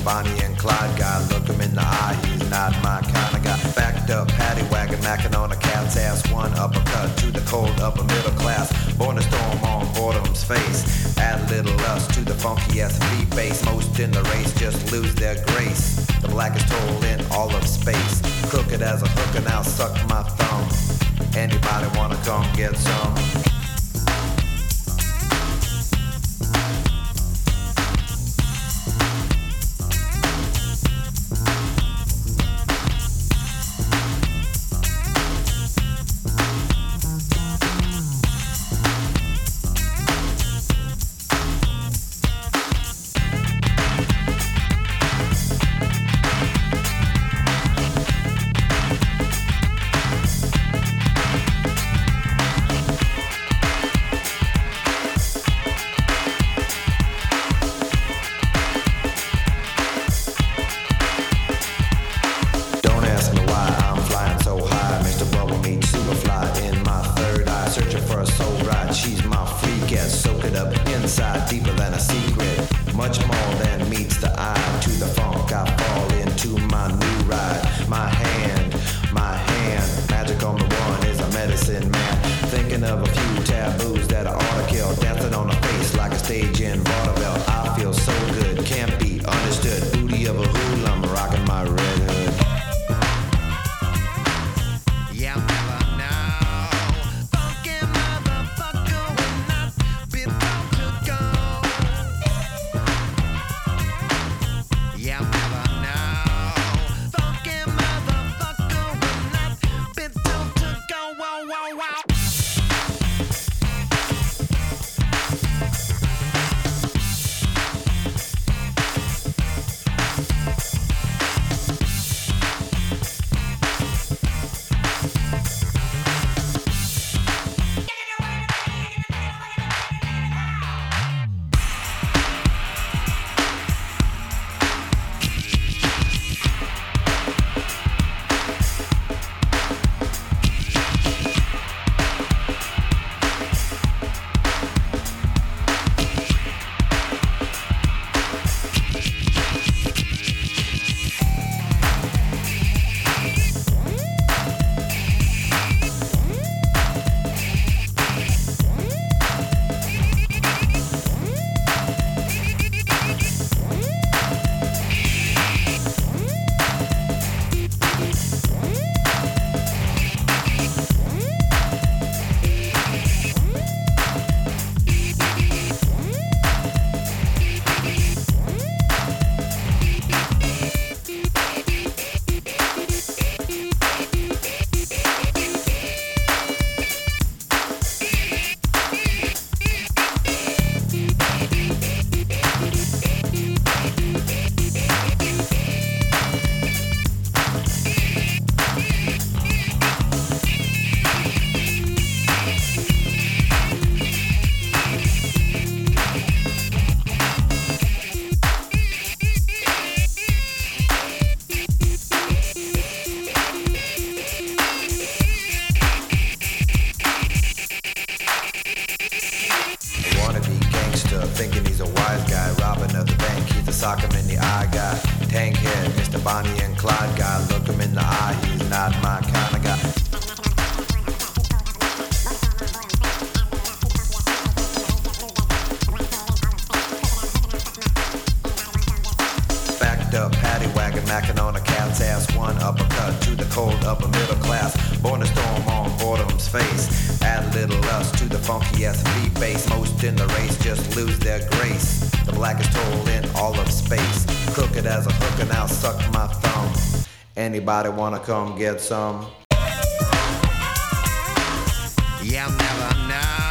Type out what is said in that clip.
Bonnie and Clyde guy. Look him in the eye, he's not my kind of guy. Backed up paddy wagon, macking on a cat's ass. One uppercut to the cold upper middle class. Born to storm on boredom's face. Add a little lust to the funky ass beat bass. Most in the race just lose their grace. The blackest hole in all of space. Crooked as a hooker, now suck my thumb. Anybody wanna come get some? Anybody wanna come get some? You'll never know.